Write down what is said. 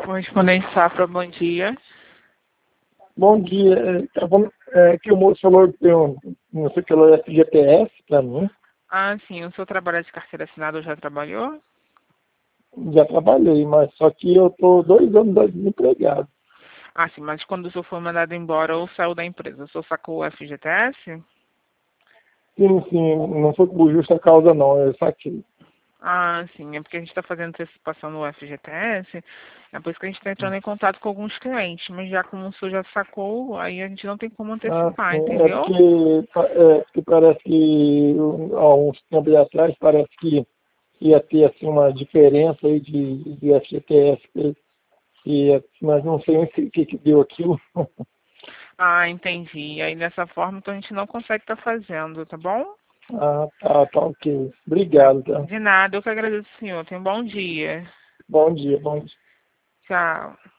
Correspondente Safra, bom dia. Bom dia. Que o moço falou que tem não sei o que lá, FGTS para mim. Ah, sim, o senhor trabalha de carteira assinada ou já trabalhou? Já trabalhei, mas só que eu estou 2 anos desempregado. Ah, sim, mas quando o senhor foi mandado embora ou saiu da empresa, o senhor sacou o FGTS? Sim, não foi por justa causa não, eu saquei. Ah, sim, é porque a gente está fazendo antecipação no FGTS, é por isso que a gente está entrando em contato com alguns clientes, mas já como o senhor já sacou, aí a gente não tem como Ah, antecipar, sim, entendeu? porque parece que há uns tempos atrás parece que ia ter assim, uma diferença aí de FGTS, mas não sei o que deu aquilo. Ah, entendi. Aí dessa forma, então a gente não consegue estar fazendo, tá bom? Ah, tá ok. Tá. Obrigado, tá? De nada, eu que agradeço, senhor. Tenha um bom dia. Bom dia, bom dia. Tchau.